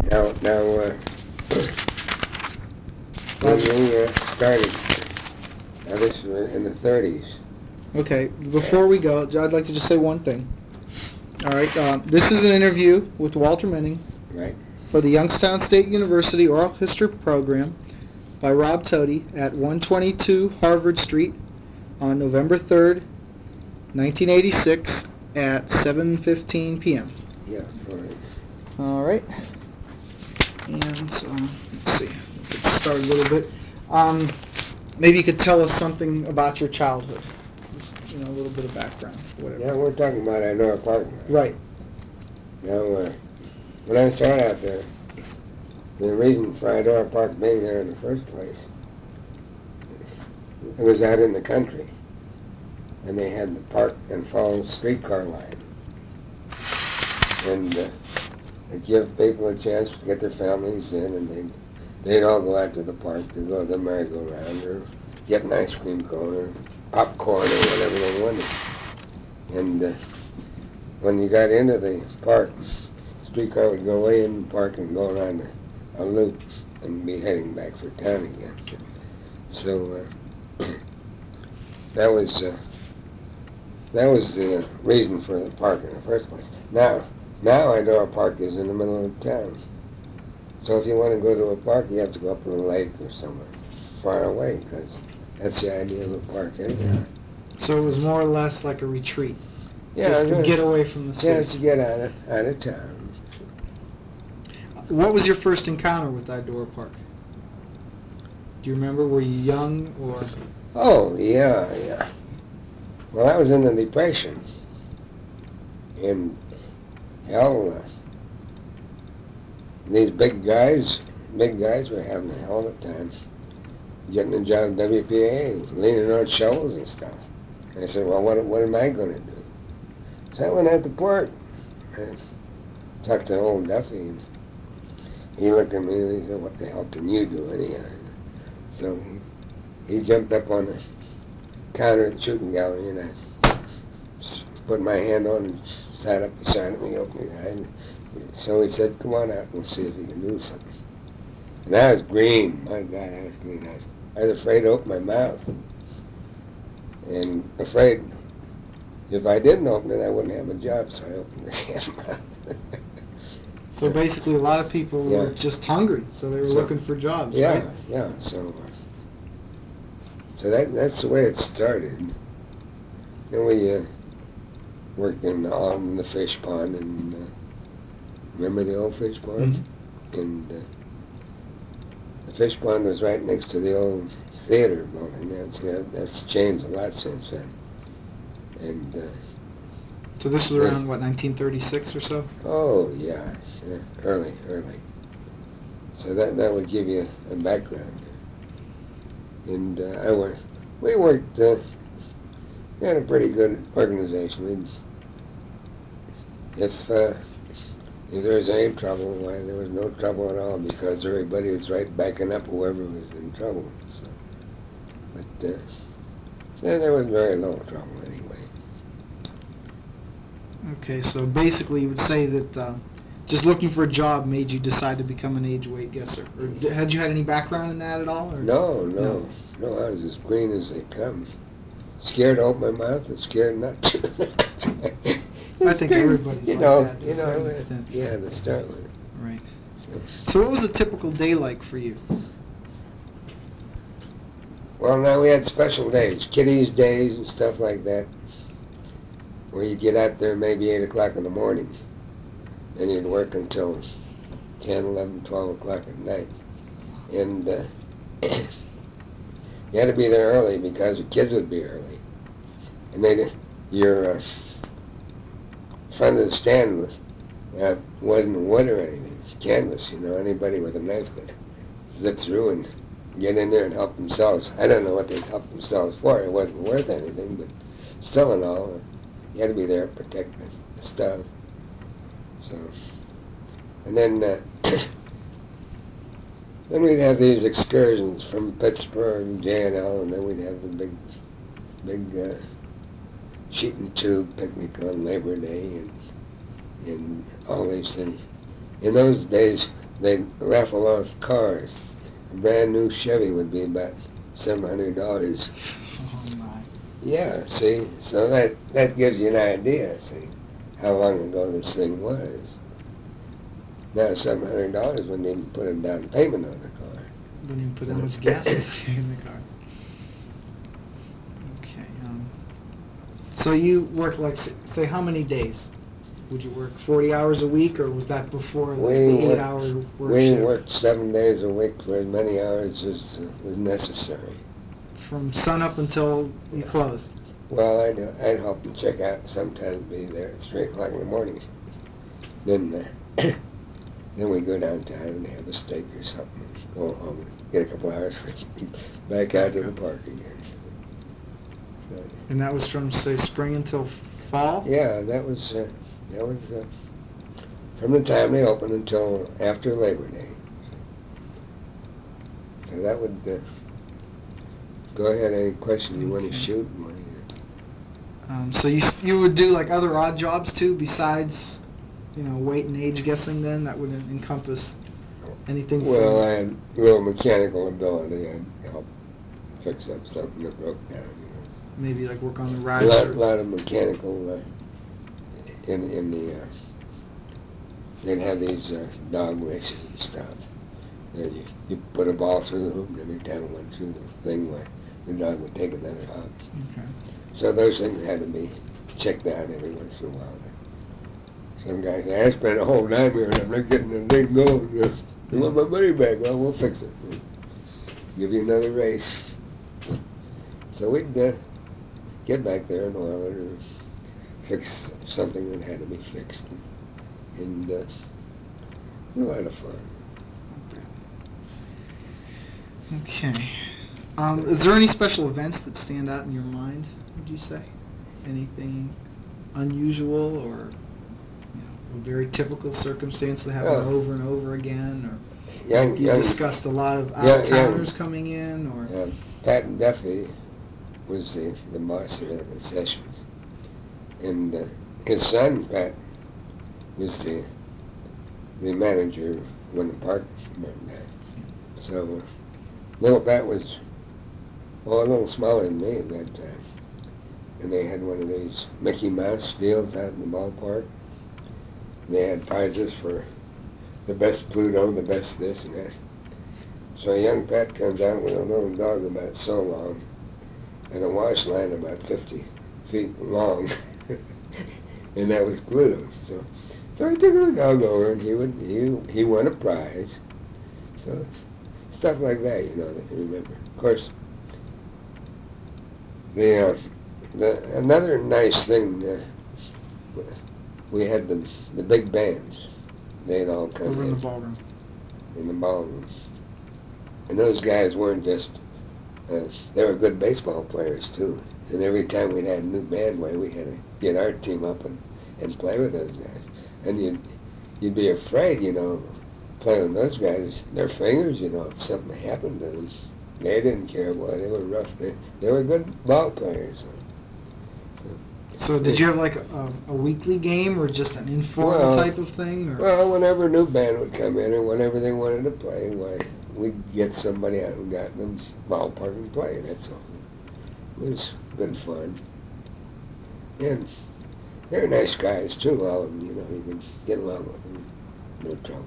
Now, when we started, now this was in the 30s. Okay, before we go, I'd like to just say one thing. All right, this is an interview with Walter Menning Right. for the Youngstown State University Oral History Program by Rob Toti at 122 Harvard Street on November 3rd, 1986 at 7:15 p.m. Yeah, fine. All right. And let's see. Let's start a little bit. Maybe you could tell us something about your childhood. Just, a little bit of background, whatever. Yeah, we're talking about Idora Park now. Right. Now, when I started out there, the reason for Idora Park being there in the first place, it was out in the country, and they had the Park and Falls streetcar line. And it'd give people a chance to get their families in, and they'd all go out to the park to go to the merry-go-round or get an ice cream cone or popcorn or whatever they wanted. And when you got into the park, the streetcar would go way in the park and go around a loop and be heading back for town again. So that was the reason for the park in the first place. Now Idora Park is in the middle of town. So if you want to go to a park, you have to go up to a lake or somewhere far away, because that's the idea of a park anyhow. So it was more or less like a retreat. Yeah, just to get away from the city. Yeah, to get out of town. What was your first encounter with Idora Park? Do you remember? Were you young or? Oh, yeah. Well, I was in the Depression. And hell, these big guys were having a hell of a time getting a job at WPA, leaning on shovels and stuff. And I said, well, what am I going to do? So I went out to port and talked to old Duffy, and he looked at me and he said, what the hell can you do anyhow? So he jumped up on the counter at the shooting gallery, and I put my hand on and sat up beside him. He opened his eyes. So he said, come on out and we'll see if you can do something. And I was green. My God, I was green. I was afraid to open my mouth. And afraid if I didn't open it, I wouldn't have a job, so I opened the damn mouth. So basically a lot of people were just hungry, so they were looking for jobs, right? Yeah. So that's the way it started. Then we worked on the fish pond, and remember the old fish pond? Mm-hmm. And the fish pond was right next to the old theater building. That's changed a lot since then. And so this was around, 1936 or so? Oh, yeah, early. So that would give you a background. And we worked, we had a pretty good organization. If there was any trouble, why, there was no trouble at all, because everybody was right backing up whoever was in trouble. So, but there was very little trouble anyway. Okay, so basically you would say that just looking for a job made you decide to become an age-weight guesser. Or had you had any background in that at all? Or? No, I was as green as they come. Scared to open my mouth and scared not to. I think everybody's like that to some extent. Yeah, to start with. Right. So what was a typical day like for you? Well, now we had special days, kiddies' days and stuff like that, where you get out there maybe 8 o'clock in the morning, and you'd work until 10, 11, 12 o'clock at night. And you had to be there early because the kids would be early. And your front of the stand wasn't wood or anything, canvas, anybody with a knife could zip through and get in there and help themselves. I don't know what they'd help themselves for. It wasn't worth anything, but still and all, you had to be there to protect the stuff. So, and then then we'd have these excursions from Pittsburgh, J&L, and then we'd have the big sheet and tube picnic on Labor Day and all these things. In those days, they'd raffle off cars. A brand new Chevy would be about $700. Oh my. Yeah, see, so that gives you an idea, see, how long ago this thing was. Now $700 wouldn't even put a down payment on the car. Wouldn't even put that much gas in the car. Okay. So you work like, say, how many days? Would you work 40 hours a week, or was that before the 8-hour work We shift? worked 7 days a week for as many hours as was necessary. From sun up until you closed? Well, I'd help them check out, sometimes be there at 3 o'clock in the morning. Then we go downtown and have a steak or something, go home and get a couple hours sleep, back out to the park again. So, And that was from, say, spring until fall? yeah, that was from the time they opened until after Labor Day. So that would, go ahead, any question you want to Okay. shoot? So you would do like other odd jobs too, besides, weight and age guessing then? That would encompass anything Well, from... I had a little mechanical ability. I'd help fix up something that broke down. Maybe like work on the A rides? lot of mechanical in the, they'd have these dog races and stuff. You put a ball through the hoop, and every time it went through the thing, the dog would take another hop. Okay. So those things had to be checked out every once in a while. Some guys say, I spent a whole night here and I'm not getting the thing going. I want my money back. Well, we'll fix it. We'll give you another race. So we'd get back there and oil it or fix something that had to be fixed. And a lot of fun. Okay. Is there any special events that stand out in your mind, would you say? Anything unusual or a very typical circumstance that happened Oh. over and over again? Or Young, you discussed a lot of young- out-of-towners coming in? Or Pat Duffy was the boss of the concessions. And his son, Pat, was the manager when the park burned down. So little Pat was, a little smaller than me at that time. And they had one of these Mickey Mouse deals out in the ballpark. They had prizes for the best Pluto, the best this and that. So young Pat comes out with a little dog about so long and a wash line about 50 feet long. And that was Pluto. So he took the dog over and he won a prize. So stuff like that, that you remember. Of course, another nice thing, we had the big bands. They'd all come over in the ballroom? in the ballroom. And those guys weren't just, they were good baseball players too. And every time we'd had a new band we had to get our team up and play with those guys. And you'd be afraid, playing with those guys, their fingers, if something happened to them. They didn't care, boy, they were rough. They were good ball players. So did you have like a weekly game or just an informal type of thing? Or? Well, whenever a new band would come in or whenever they wanted to play, we'd get somebody out and got them ballpark and play, that's all. It was good fun. And they're nice guys too, all of them, you can get along with them, no trouble.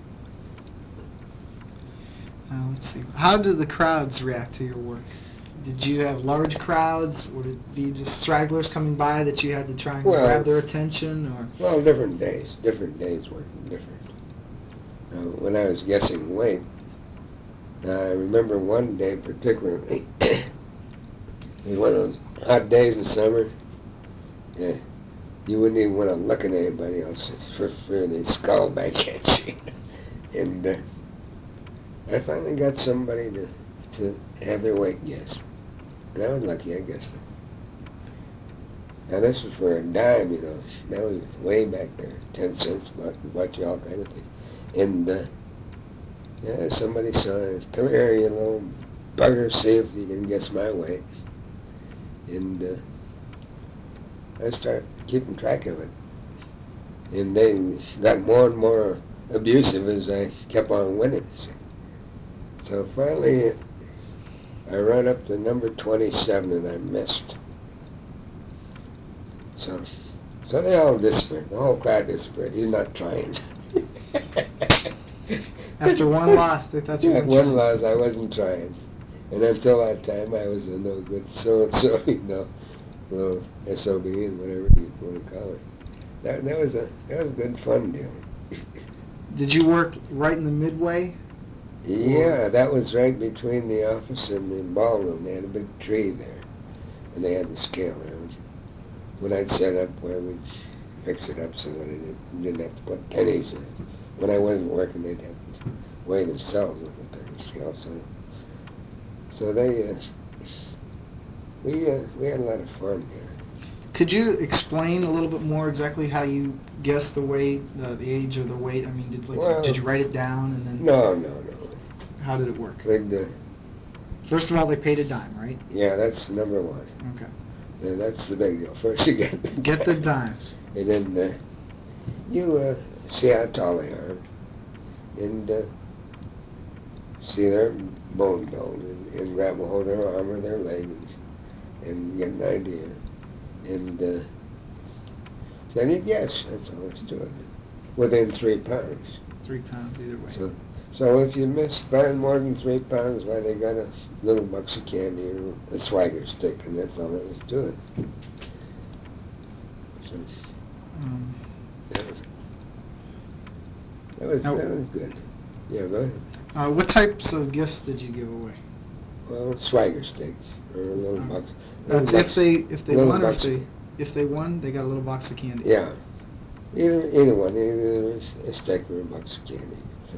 Let's see. How did the crowds react to your work? Did you have large crowds? Would it be just stragglers coming by that you had to try and grab their attention? Or Well, different days were different. When I was guessing weight, I remember one day particularly, it was one of those hot days in summer. Yeah, you wouldn't even want to look at anybody else for fear they'd skull back at you. And I finally got somebody to have their weight guessed. And I was lucky, I guessed it. Now this was for a dime, That was way back there. 10 cents, bought you all kind of things. And somebody said, come here, you little bugger, see if you can guess my weight. And I started keeping track of it. And they got more and more abusive as I kept on winning. So finally, I ran up to number 27 and I missed. So they all disappeared. The whole crowd disappeared. He's not trying. After one loss, they thought you Yeah, weren't one trying. loss, I wasn't trying. And until that time, I was a no good so-and-so, little SOB and whatever you want to call it. That was a good fun deal. Did you work right in the midway? Yeah, that was right between the office and the ballroom. They had a big tree there, and they had the scale there. When I'd set up, where we'd fix it up so that it didn't have to put pennies in it. When I wasn't working, they'd have to weigh themselves with the penny scale. So they, we had a lot of fun there. Could you explain a little bit more exactly how you guessed the weight, the age or the weight? I mean, did you write it down and then? No. How did it work? First of all, they paid a dime, right? Yeah, that's number one. Okay. And that's the big deal. First you get the dime. Get the dime. And then you see how tall they are, and see their bone build, and grab a hold of their arm or their leg, and get an idea. And then you guess. That's all there's to it. Within 3 pounds. 3 pounds either way. So if you missed by more than 3 pounds, why, they got a little box of candy or a swagger stick, and that's all there was to it. So that was good. Yeah, go ahead. What types of gifts did you give away? Well, swagger stick or a little box. That's if they won, or box. if they won, they got a little box of candy. Yeah, either one, either a stick or a box of candy.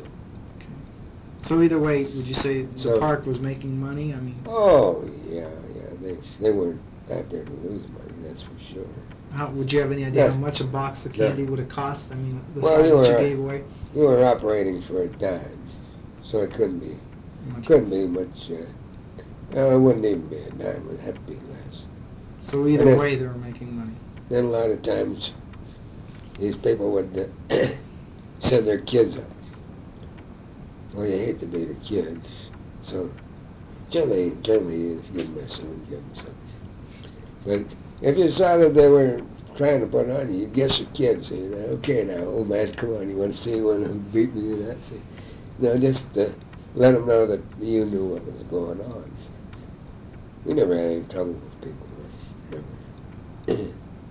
So either way, would you say the park was making money? I mean. Oh yeah, they weren't out there to lose money, that's for sure. Would you have any idea how much a box of candy would have cost? I mean, the size that you gave away. You were operating for a dime, so it couldn't be much. It wouldn't even be a dime. It'd have to be less. So either way, they were making money. Then a lot of times, these people would send their kids up. Well, you hate to be the kids, so generally if you miss them, you give them something. But if you saw that they were trying to put on you, you'd guess the kids. So you'd say, okay, now, old man, come on, you want to see one who beat me or that? So, just let them know that you knew what was going on. So, we never had any trouble with people. Never.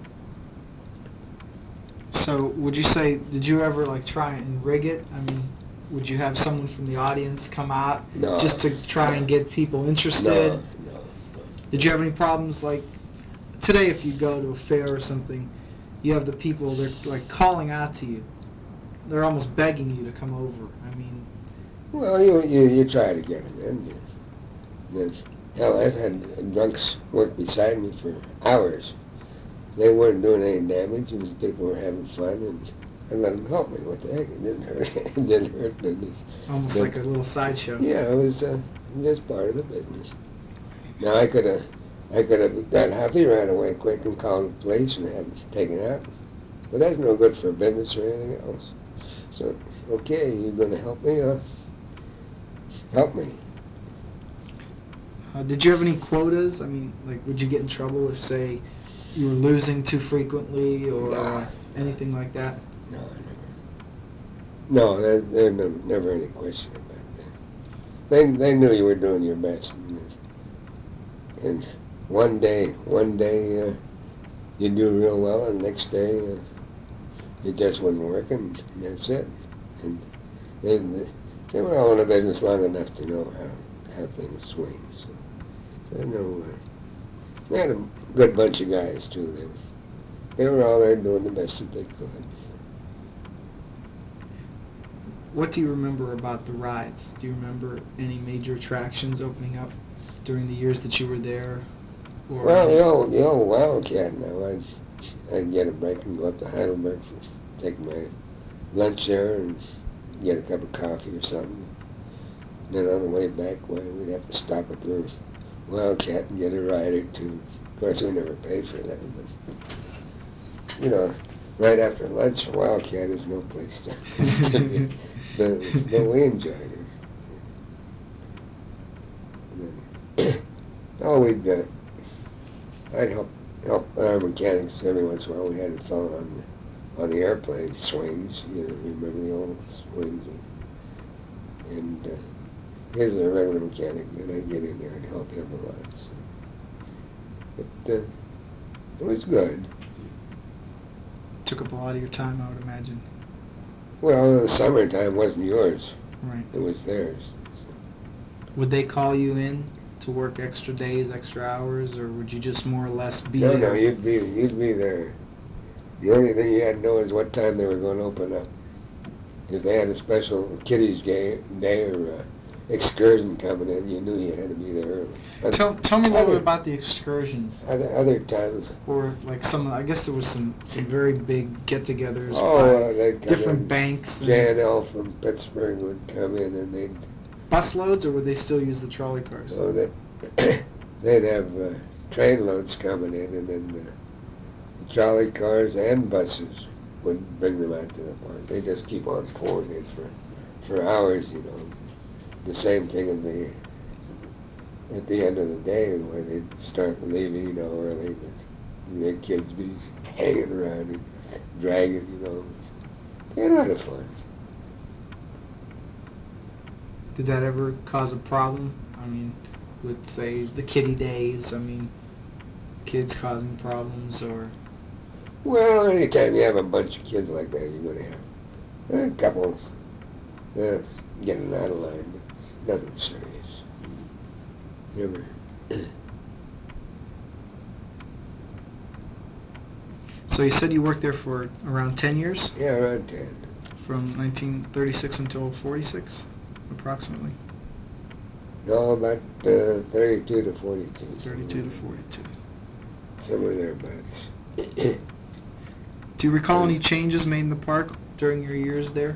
So would you say, did you ever try and rig it? I mean, would you have someone from the audience come out just to try and get people interested? No. Did you have any problems today if you go to a fair or something, you have the people, they're calling out to you. They're almost begging you to come over. I mean. Well, you try to get them in. Hell, I've had drunks work beside me for hours. They weren't doing any damage, and people were having fun, and I let them help me. What the heck? It didn't hurt. It didn't hurt business. Almost like a little sideshow. Yeah, it was just part of the business. Now I could have got happy right away quick and called the police and had them taken out, but that's no good for business or anything else. So, okay, you're going to help me? Help me. Did you have any quotas? I mean, would you get in trouble if, say, you were losing too frequently or anything like that? No, never. No, there's never any question about that. They knew you were doing your best. And one day you do real well, and the next day it just wasn't working, and that's it. And they were all in the business long enough to know how things swing. So they had a good bunch of guys too. They were all there doing the best that they could. What do you remember about the rides? Do you remember any major attractions opening up during the years that you were there? Or Well, the old Wildcat now, I'd get a break and go up to Heidelberg, take my lunch there and get a cup of coffee or something. Then on the way back, we'd have to stop at the Wildcat and get a ride or two. Of course, we never paid for that, but, right after lunch, Wildcat is no place to be. But we enjoyed it. And then, I'd help our mechanics every once in a while. We had a fellow on the airplane swings. You know, remember the old swings? And he was a regular mechanic, and I'd get in there and help him a lot. So. But it was good. Took up a lot of your time, I would imagine. Well, the summertime wasn't yours. Right. It was theirs. Would they call you in to work extra days, extra hours, or would you just more or less be No, there? no, you'd be there. The only thing you had to know is what time they were going to open up. If they had a special kiddies day or excursion coming in, you knew you had to be there early. Tell me a little bit about the excursions. Other times. Or like I guess there was some very big get-togethers Oh, by different banks. J&L from Pittsburgh would come in and they'd... Busloads, or would they still use the trolley cars? So they'd have train loads coming in, and then the trolley cars and buses would bring them out to the park. They just keep on pouring it for hours, you know. The same thing at the end of the day, the way they'd start leaving, you know, early, their kids be hanging around and dragging, you know. They had a lot of fun. Did that ever cause a problem? I mean, with, say, the kiddie days, I mean, kids causing problems, or... Well, anytime you have a bunch of kids like that, you're going to have a couple getting out of line, but nothing serious. Never. So you said you worked there for around 10 years? Yeah, around 10. From 1936 until 46, approximately? No, about 32 to 42. 32 to 42. Somewhere thereabouts. Do you recall any changes made in the park during your years there?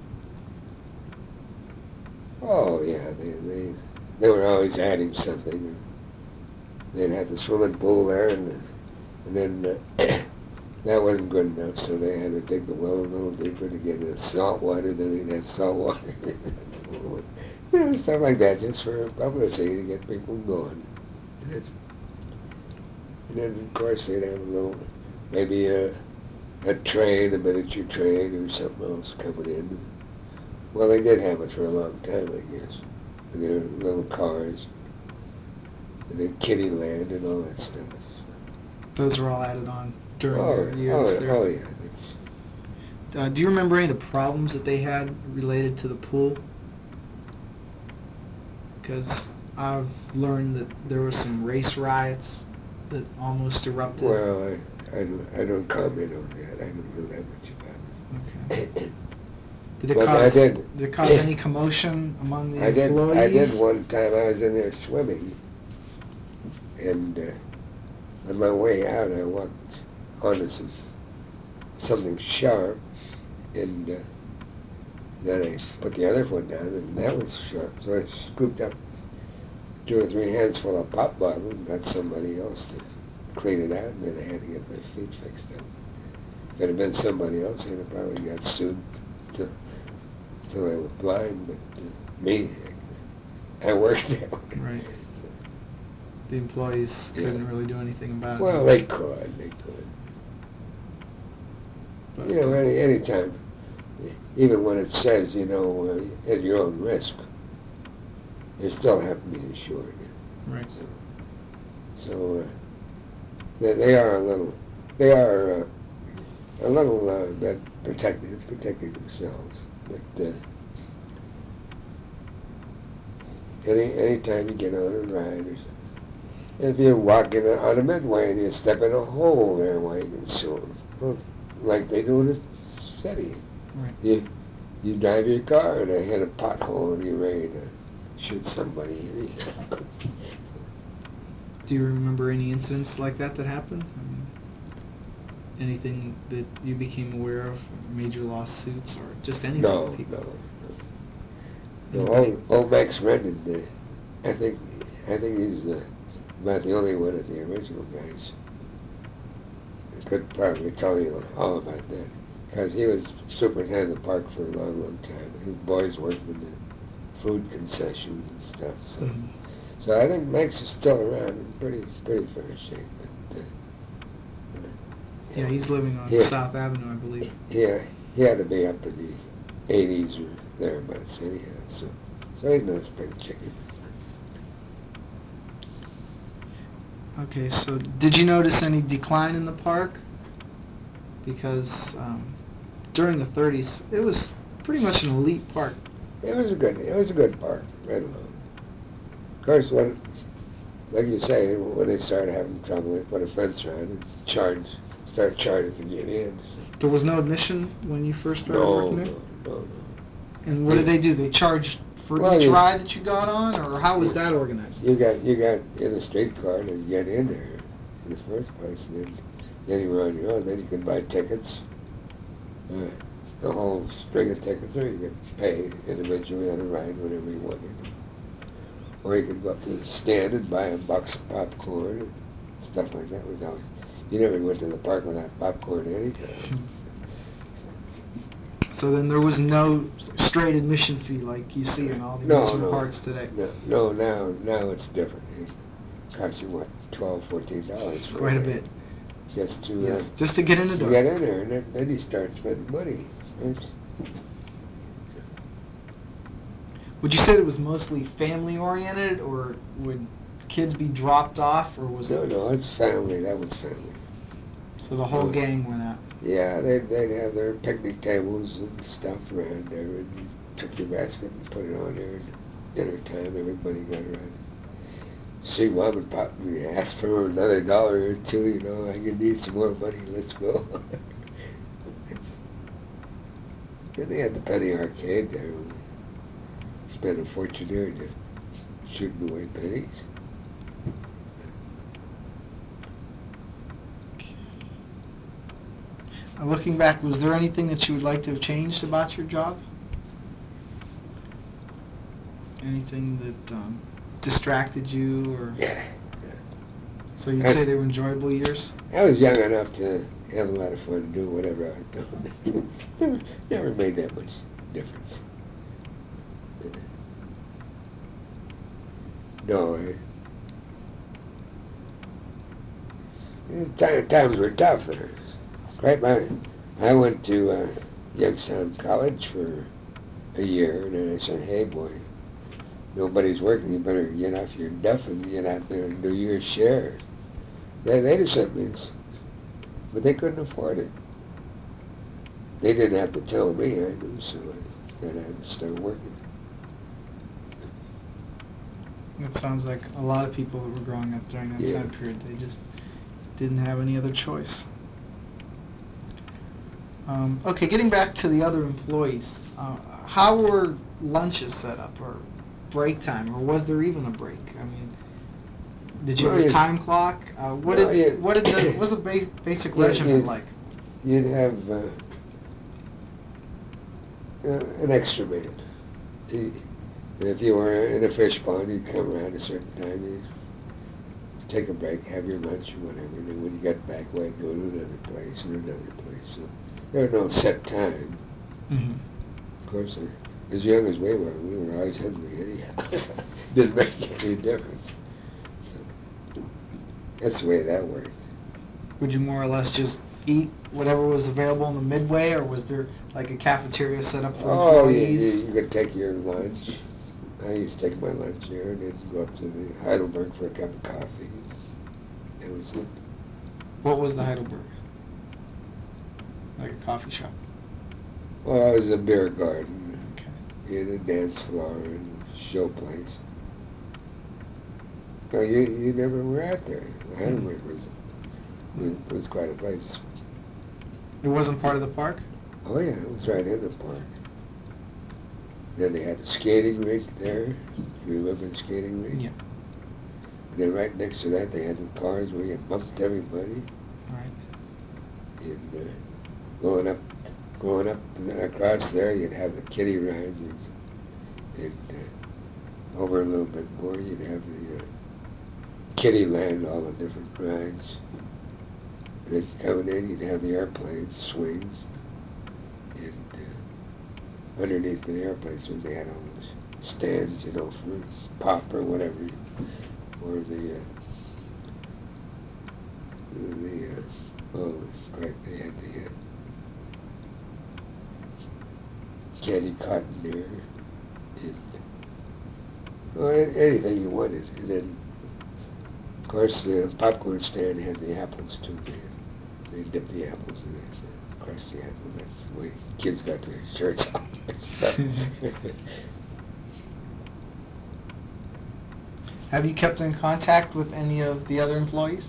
Oh, yeah, they were always adding something. They'd have the swimming pool there, and then that wasn't good enough, so they had to dig the well a little deeper to get the salt water. Then they'd have salt water. You know, stuff like that, just for publicity to get people going. And then, of course, they'd have a little, maybe a train, a miniature train, or something else coming in. Well, they did have it for a long time, I guess. And there were little cars, and then Kitty Land and all that stuff. Those were all added on during your years there? Oh, yeah. Do you remember any of the problems that they had related to the pool? Because I've learned that there were some race riots that almost erupted. Well, I don't comment on that. I don't know that much about it. Okay. Did it cause any commotion among the employees? I did one time. I was in there swimming, and on my way out, I walked onto something sharp, and then I put the other foot down, and that was sharp. So I scooped up 2 or 3 hands full of pop bottles and got somebody else to clean it out, and then I had to get my feet fixed up. If it had been somebody else, they'd have probably got sued till they were blind, but me, I worked there. Right. The employees couldn't really do anything about it. Well, they could. But, you know, any time, even when it says, you know, at your own risk, you still have to be insured. Right. So they are a little bit protecting themselves. But any time you get on a ride or something, if you're walking on a midway and you step in a hole there, why you can sue them? Well, like they do in the city. Right. You drive your car and hit a pothole and you're ready to shoot somebody. Do you remember any incidents like that happened? I mean, anything that you became aware of, major lawsuits, or just anything? No. Old Max Rendon, I think he's about the only one of the original guys could probably tell you all about that. Because he was superintendent of the park for a long, long time. His boys worked with the food concessions and stuff. So, so I think Mike's is still around in pretty fair shape. But, Yeah, he's living on South Avenue, I believe. Yeah, he had to be up in the 80s or thereabouts anyhow. So he knows pretty chicken. Okay, so did you notice any decline in the park? Because during the 30s, it was pretty much an elite park. It was a good park, right along. Of course, like you say, when they started having trouble, they put a fence around and start charging to get in. So. There was no admission when you first started working there? No. And what did they do? They charged for each ride that you got on, or how was that organized? You got in the streetcar to get in there in the first place, and then you were on your own. Then you could buy tickets, the whole string of tickets, or you could pay individually on a ride whenever you wanted. Or you could go up to the stand and buy a box of popcorn and stuff like that. You never went to the park without popcorn anytime. So then there was no straight admission fee like you see in all the amusement parks today? No, now it's different. It costs you, what, $12, $14 for quite a bit. Just to just to get in the door. Get in there, and then you start spending money. Right? Would you say it was mostly family-oriented, or would kids be dropped off, or was it? No, it's family. That was family. So the whole gang went out. Yeah, they'd have their picnic tables and stuff around there, and you took your basket and put it on there, and dinner time, everybody got around. See mom and pop, we ask for another $1 or $2, I could need some more money, let's go. Then they had the penny arcade there. Spent a fortune there just shooting away pennies. Looking back, was there anything that you would like to have changed about your job? Anything that distracted you, or? Yeah. So you'd say they were enjoyable years? I was young enough to have a lot of fun and do whatever I was doing. Never made that much difference. No, times were tough there. Right, I went to Youngstown College for a year, and then I said, hey, boy, nobody's working. You better get off your duff and get out there and do your share. They just sent me, but they couldn't afford it. They didn't have to tell me, I knew, so I got out and started working. That sounds like a lot of people that were growing up during that time period. They just didn't have any other choice. Okay, getting back to the other employees, how were lunches set up, or break time, or was there even a break? I mean, did you have a time clock? What was the basic regimen like? You'd have an extra man. If you were in a fish pond, you'd come around a certain time, you'd take a break, have your lunch or whatever, and then when you got back, we'd go to another place and another place. So there was no set time. Mm-hmm. Of course, as young as we were always hungry anyhow. Didn't make any difference. So that's the way that worked. Would you more or less just eat whatever was available in the midway, or was there like a cafeteria set up for employees? You could take your lunch. I used to take my lunch there and then go up to the Heidelberg for a cup of coffee. That was it. What was the Heidelberg? Like a coffee shop? Well, it was a beer garden. Okay. In a dance floor and show place. No, you never were out there. The Heidelberg was quite a place. It wasn't part of the park? Oh yeah, it was right in the park. Then they had a skating rink there. You remember the skating rink? Yeah. And then right next to that, they had the cars where you bumped everybody. Right. And going up across there, you'd have the kiddie rides, and over a little bit more, you'd have the kiddie land, all the different rides. And then coming in, you'd have the airplane swings, and underneath the airplanes, they had all those stands, for pop or whatever, or they had the candy cotton there, and anything you wanted. And then, of course, the popcorn stand had the apples too. They dipped the apples in it, crushed the apples. That's the way kids got their shirts on. Have you kept in contact with any of the other employees?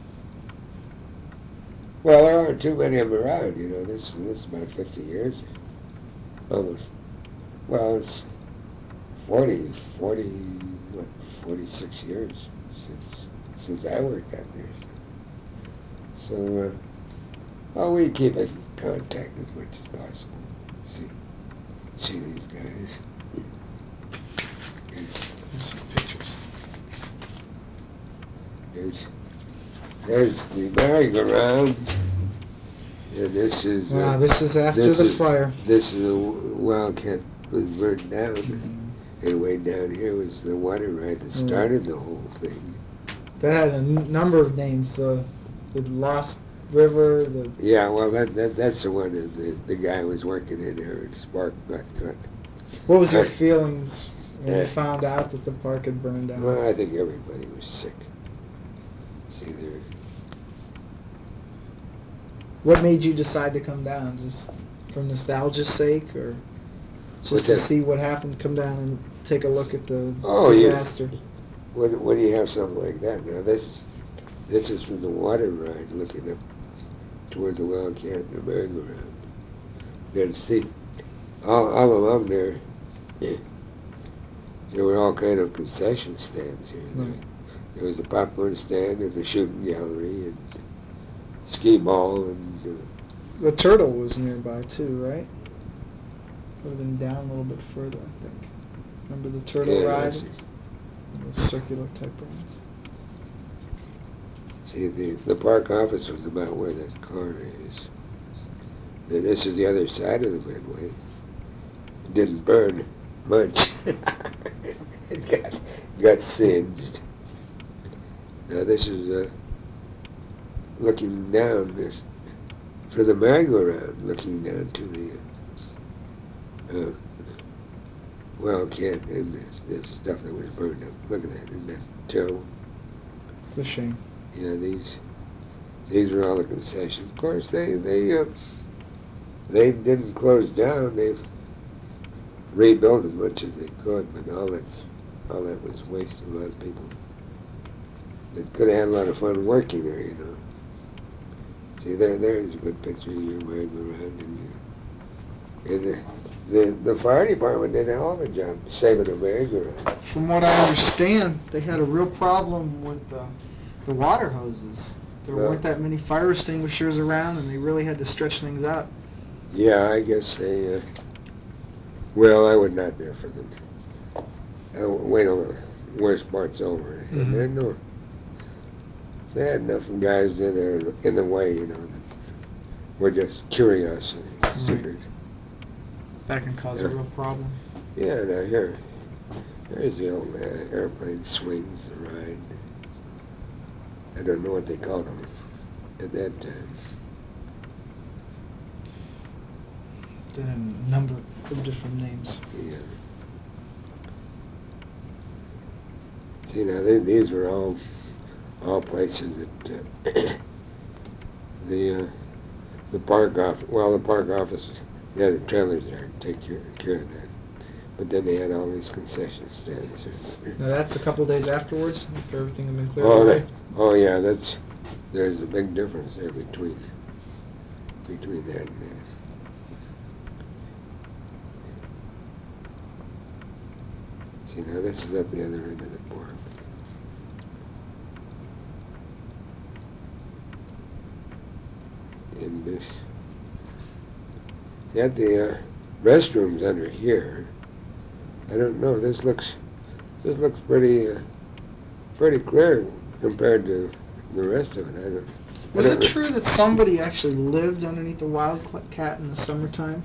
Well, there aren't too many of them around. This is about 50 years, almost. Well, it's 46 years since I worked out there. So, we keep in contact as much as possible. See these guys. Here's some pictures. There's the merry-go-round, and this is... Wow, this is after the fire. This is a Wildcat was burned down, and way down here was the water ride that started the whole thing. That had a number of names, the Lost River, Yeah, well, that's the one that the guy was working in there, and spark got cut. What was your feelings when you found out that the park had burned down? Well, I think everybody was sick. See, What made you decide to come down? Just for nostalgia's sake, or just to see what happened? Come down and take a look at the disaster. Yeah. When you have something like that, now this is from the water ride, looking up toward the Wildcat and the merry-go-round. Then see, all along there were all kind of concession stands here. There was a popcorn stand and a shooting gallery and skee ball and... The Turtle was nearby too, right? Would have been down a little bit further, I think. Remember the Turtle ride? Those circular type rides. See, the park office was about where that corner is. Then this is the other side of the Midway. It didn't burn much. It got singed. Now this is looking down for the merry-go-round, looking down to the Wildcat and the stuff that was burned up. Look at that, isn't that terrible? It's a shame. Yeah, these were all the concessions. Of course, they didn't close down. They've rebuilt as much as they could, but all that was wasted. A lot of people that could have had a lot of fun working there, See, there's a good picture of your merry-go-round, and the fire department did a hell of a job saving the merry-go-round. From what I understand, they had a real problem with the water hoses. There weren't that many fire extinguishers around, and they really had to stretch things out. Yeah, I guess they... well, I was not there for them. Wait till the worst part's over. And they had enough guys in there in the way, that were just curious and secret. That can cause a real problem. Yeah, now here's the old airplane swings, the ride. I don't know what they called them at that time. They had a number of different names. Yeah. See, now these were all places that the park office. Well, the park office, the trailers there take care of that. But then they had all these concession stands. Now that's a couple days afterwards, after everything had been cleared. Yeah, there's a big difference there between that and that. See, now this is up the other end of the park. And this, you had the restrooms under here. I don't know. This looks pretty clear compared to the rest of it. Was it true that somebody actually lived underneath the Wildcat in the summertime?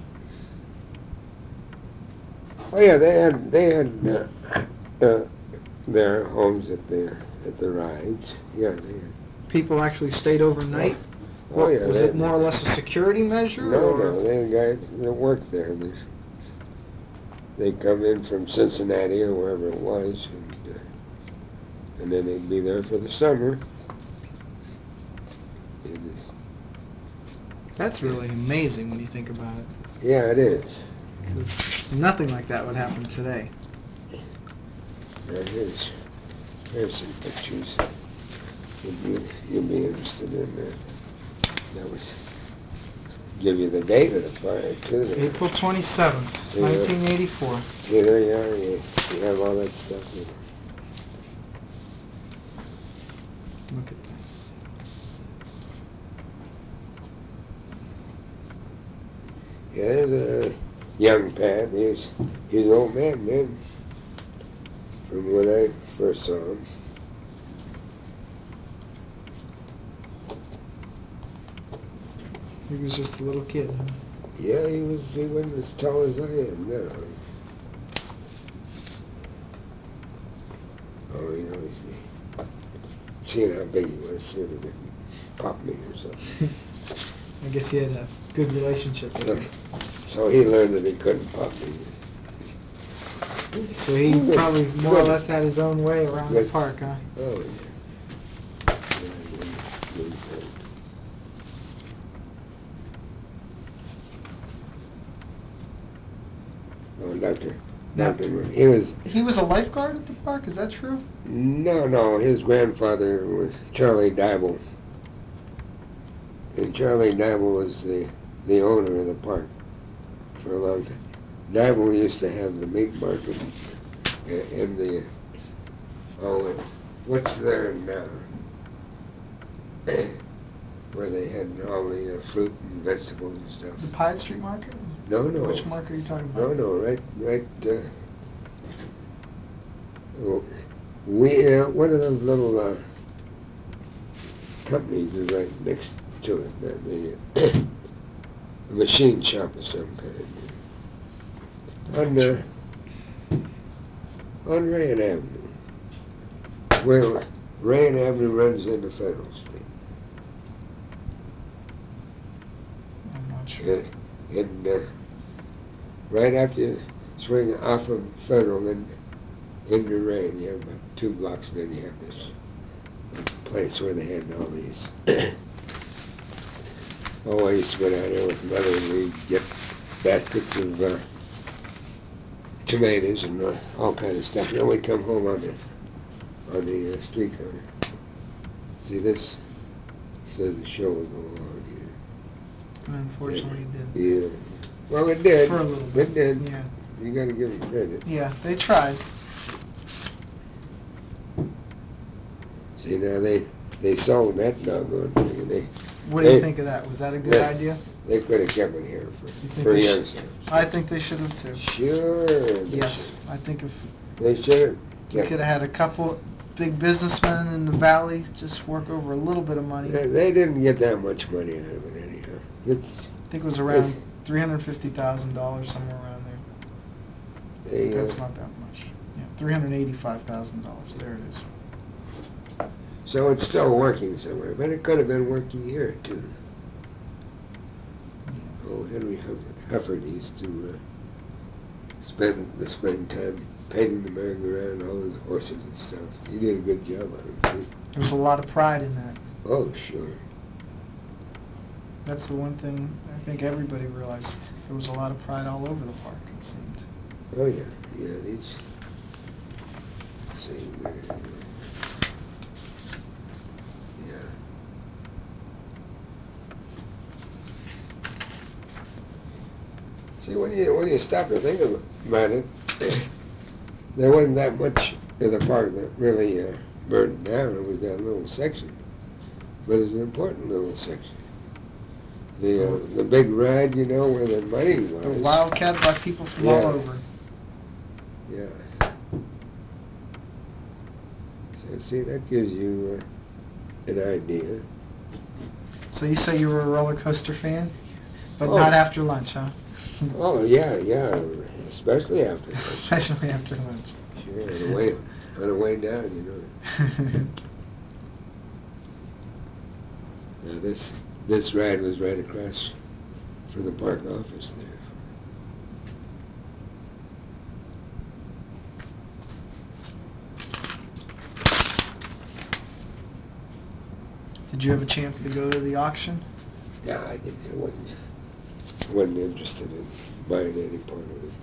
Oh yeah, they had their homes at the rides. Yeah, they had. People actually stayed overnight? Oh yeah. Was it more or less a security measure? No, they had guys that worked there. They come in from Cincinnati or wherever it was, and then they'd be there for the summer. That's really amazing when you think about it. Yeah, it is. Nothing like that would happen today. Here's some pictures. You'll be interested in that. That was give you the date of the fire too. April 27th, See, 1984. See, there you are. You have all that stuff. Look at that. Yeah, there's a young Pat. He's an old man then. From when I first saw him. He was just a little kid, huh? Yeah, he wasn't as tall as I am now. Oh, he always be seeing how big he was, see if he could pop me or something. I guess he had a good relationship with him. So he learned that he couldn't pop me. So he probably more or less had his own way around the park, huh? Oh, yeah. Oh, Dr. He was a lifeguard at the park, is that true? No, his grandfather was Charlie Dibble. And Charlie Dibble was the owner of the park for a long time. Dibble used to have the meat market in the, what's there now? Where they had all the fruit and vegetables and stuff. The Pied Street Market? No. Which market are you talking about? No, right. One of those little companies is right next to it. A machine shop of some kind. On Rayan Avenue, where Rayan Avenue runs into Federal Street. I'm not sure. And right after you swing off of Federal, then into Rayan, you have about 2 blocks, and then you have this place where they had all these. I used to go down there with Mother, and we'd get baskets of tomatoes and all kinds of stuff. And then we'd come home on the streetcar. See, this says the show will go on here. Unfortunately, it did. Yeah. Well, it did. For a little bit. It did. Yeah. You got to give them credit. Yeah, they tried. See, now they sold that doggone thing. What do you think of that? Was that a good idea? They could have kept it here You for think youngsters. I think they should have too. Sure. Yes, I think if They should have we could have had a couple big businessmen in the valley just work over a little bit of money. They didn't get that much money out of it anyhow. I think it was around $350,000, somewhere around there. That's not that much. Yeah, $385,000. There it is. So it's still working somewhere, but it could have been working here too. Oh, Henry Hufford used to spend the springtime painting the merry-go-round, all those horses and stuff. He did a good job on them too. There was a lot of pride in that. Oh, sure. That's the one thing I think everybody realized. There was a lot of pride all over the park, it seemed. Oh yeah, these. Let's see, See, when you stop to think about it, there wasn't that much in the park that really burned down. It was that little section, but it was an important little section. The big ride, where the money was. The Wildcat by people from all over. Yeah. So see, that gives you an idea. So you say you were a roller coaster fan, but Oh. not after lunch, huh? Oh, yeah, especially after lunch. Especially after lunch. Sure, on the way down, you know. Now this ride was right across from the park office there. Did you have a chance to go to the auction? Yeah, I didn't. I wasn't interested in buying any part of it.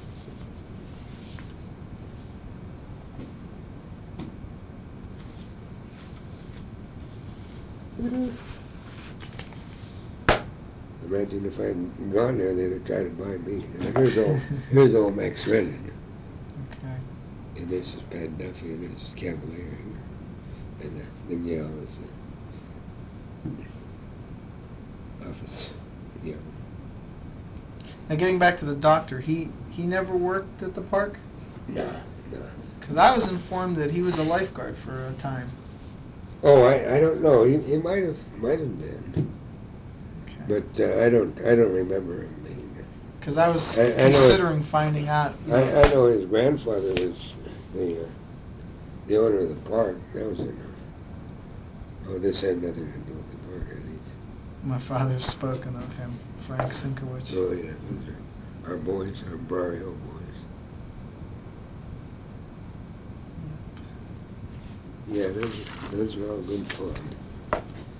Imagine if I hadn't gone there, they'd have tried to buy me. Now, here's old Max Rennan, Okay. and this is Pat Duffy, and this is Cavalier, and the yell is the office yell. Now getting back to the doctor, he never worked at the park? No. Because I was informed that he was a lifeguard for a time. Oh, I don't know. He might have been, Okay. but I don't remember him being there. Because I was I know considering finding out. I know his grandfather was the owner of the park. That was in. This had nothing to do with the park, I think. My father's spoken of him, Frank Sienkiewicz. Oh yeah, those are our boys, our Bar Hill boys. Yeah, those are all good fun.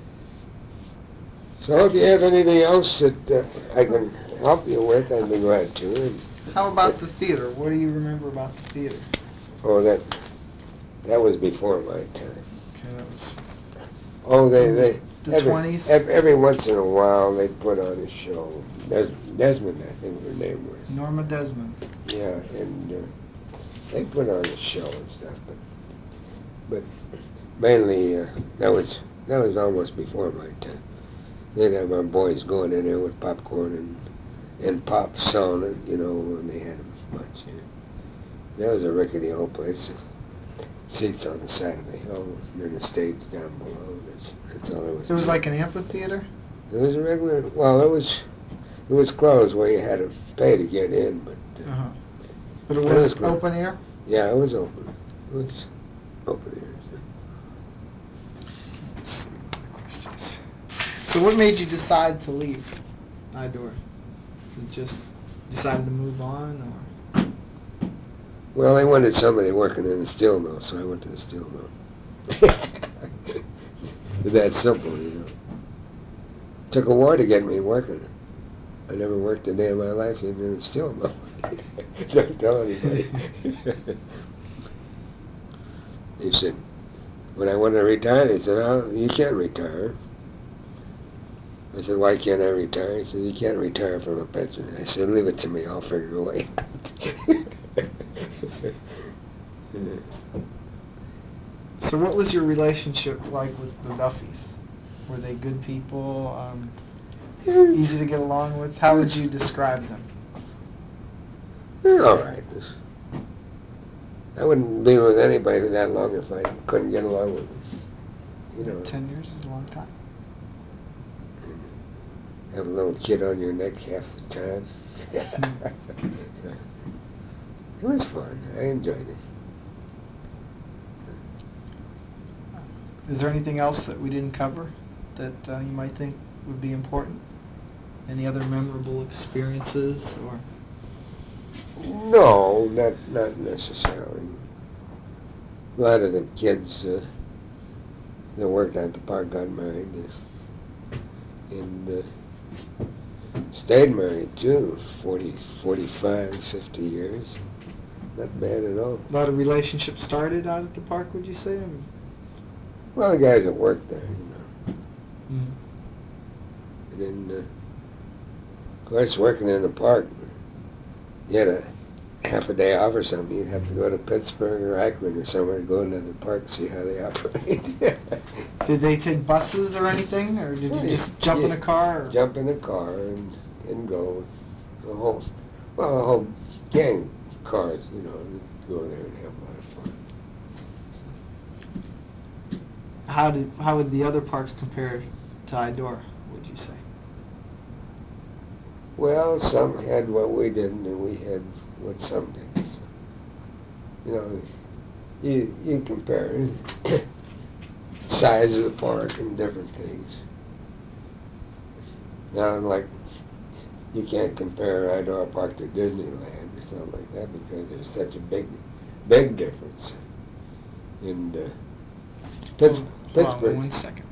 So if you have anything else that I can help you with, I'd be glad to. And, How about the theater? What do you remember about the theater? oh, that was before my time. Okay, that was Oh, they the every, 20s? Every once in a while they'd put on a show. Desmond, I think her name was. Norma Desmond. Yeah, and they put on a show and stuff, but mainly that was almost before my time. They'd have our boys going in there with popcorn and pop selling it, you know, when they had a bunch. Yeah. That was a rickety old place. Seats on the side of the hill, and then the stage down below. That's all it was. It was like an amphitheater? It was a regular. Well, it was closed where you had to pay to get in, but. Uh-huh. But it It was was good. open air? Yeah, it was open. It was open air. Let's see what other questions. So what made you decide to leave Idor? Was it just decided to move on, or? Well, they wanted somebody working in the steel mill, so I went to the steel mill. That simple, you know. Took a war to get me working. I never worked a day in my life even in a steel mill. Don't tell anybody. He said, when I wanted to retire, they said, "Oh, you can't retire." I said, "Why can't I retire?" He said, "You can't retire from a pension." I said, "Leave it to me, I'll figure a way out." So what was your relationship like with the Duffys? Were they good people, easy to get along with? How would you describe them? They're all right. I wouldn't be with anybody that long if I couldn't get along with them. You know, 10 years is a long time. have a little kid on your neck half the time. It was fun. I enjoyed it. Is there anything else that we didn't cover that you might think would be important? Any other memorable experiences, or? No, not necessarily. A lot of the kids that worked at the park got married and stayed married too, 40, 45, 50 years. Not bad at all. A lot of relationships started out at the park, would you say? Well, the guys that worked there, you know. Mm-hmm. And then, of course, working in the park, you had a half a day off or something, you'd have to go to Pittsburgh or Akron or somewhere to go into the park and see how they operate. Did they take buses or anything, or did you just jump in a car? Or? Jump in a car and go. The whole gang of cars, you know, go there and have a lot of fun. How would the other parks compare to Idor? would you say? Well, some had what we didn't, and we had what some didn't. So, you know, you compare size of the park and different things. Now, like, you can't compare Idora Park to Disneyland or something like that because there's such a big difference in Hold Pittsburgh. on 1 second.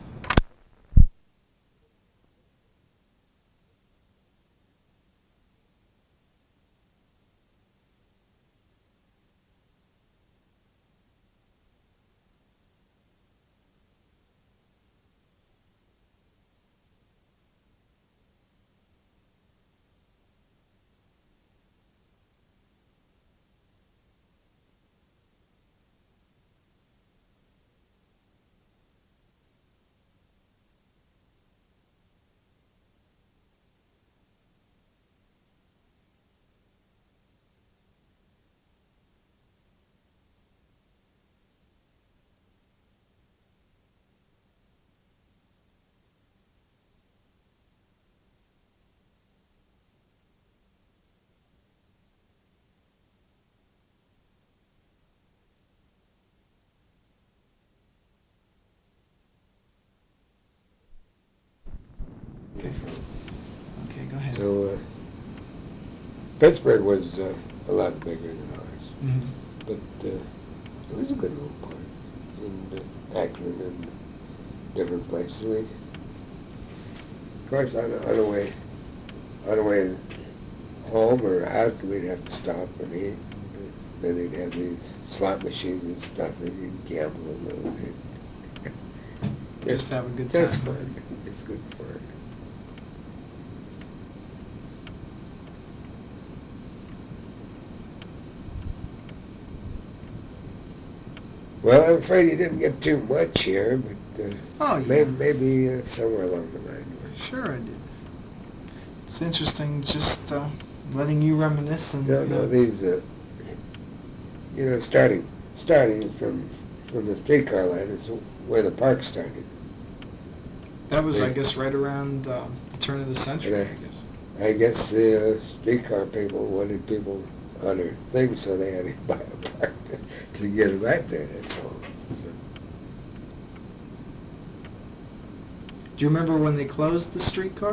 Okay. Okay, go ahead. So Pittsburgh was a lot bigger than ours, Mhm. but it was a good little park in Akron and different places. Of course, on the way home or out, we'd have to stop and eat. Then they'd have these slot machines and stuff that you'd gamble a little bit. Just have a good Just time. fun. It's good fun. Well, I'm afraid you didn't get too much here, but Oh, yeah. maybe somewhere along the line. Sure I did. It's interesting just letting you reminisce and No, these, starting from the streetcar line is where the park started. that was, I Yeah. guess, right around the turn of the century, And I guess. I guess the streetcar people wanted people on their things, so they had to buy a park to get them back there, that's all. So, Do you remember when they closed the streetcar?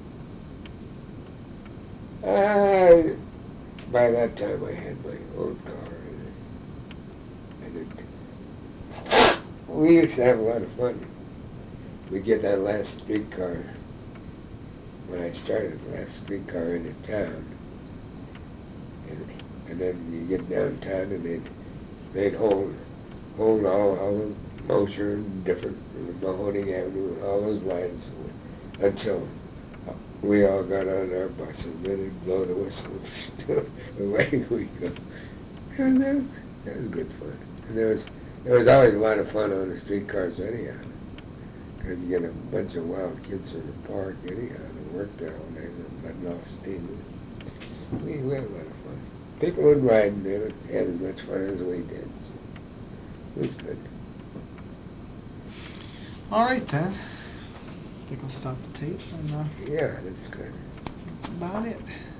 by that time I had my own car, we used to have a lot of fun. We'd get that last streetcar, when I started, the last streetcar into town, and then you get downtown and they'd hold all the Mosher and different, Mahoning Avenue, all those lines until we all got on our bus and then they'd blow the whistle. Away we go. And that was good fun. And there was always a lot of fun on the streetcars anyhow. Because you get a bunch of wild kids in the park anyhow that work there all day, letting off steam. We had a lot of fun. People would ride and they would have as much fun as we did. So it was good. All right, then. I think I'll stop the tape, and Yeah, that's good. that's about it.